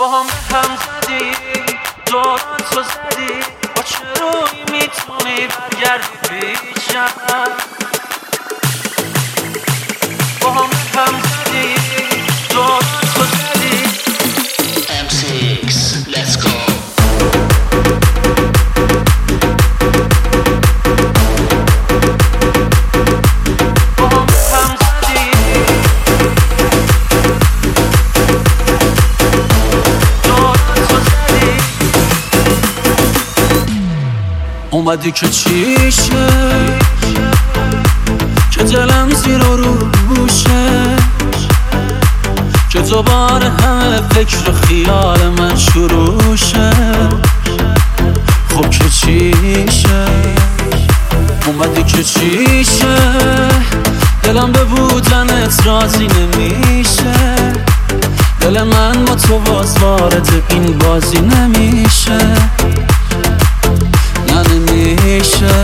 با هم به هم زدی دوران تو زدی با چه روی میتونی برگردی پیشم با هم به هم زدی دوران تو زدی M6 Let's go اومدی که چیشه که دلم زیر و روشه که دوباره همه فکر و خیال من شروع شه خب که چیشه اومدی که چیشه دلم به بودنت راضی نمیشه دل من با تو باز وارد این بازی نمیشه نمیشه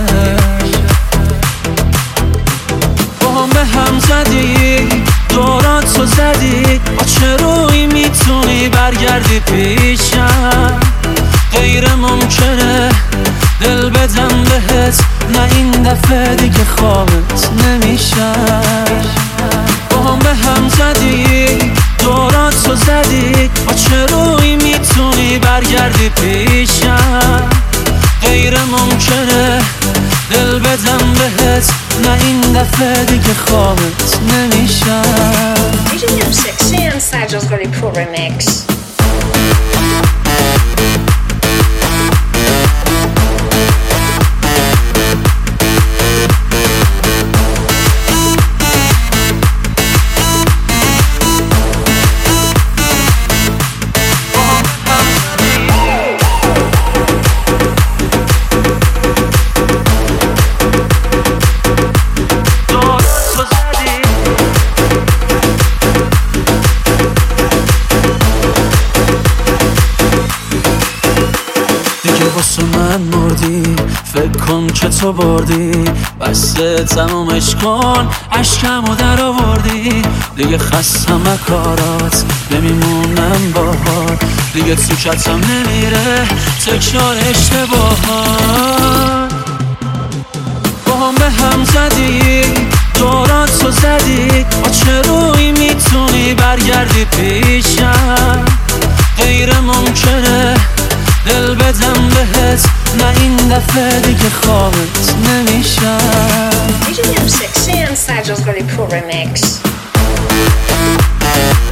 با هم به هم زدی دورات تو زدی با چه روی میتونی برگردی پیشم غیر ممکنه دل بدم بهت نه این دفعه دیگه خوابت نمیشه با هم به هم زدی دورات تو زدی با چه روی میتونی برگردی پیشم غیر ممکنه دل بدم بهت نه این دفعه دیگه خوابت نمیشه DJ M6 and Sajal's Very Pro Remix. واسه من مردی فکر کن که تو بردی بسته تمومش کن عشقمو در آوردی دیگه خستم کارات نمیمونم باهات دیگه تو کتم نمیره تکرار اشتباهات با هم به هم زدی دورات تو زدی با چه روی میتونی برگردی پیشم غیر ممکنه دل بدم بهت نه این دفعه دیگه خوابت نمیشه DJ M6 and Sajal's Very Pro Remix.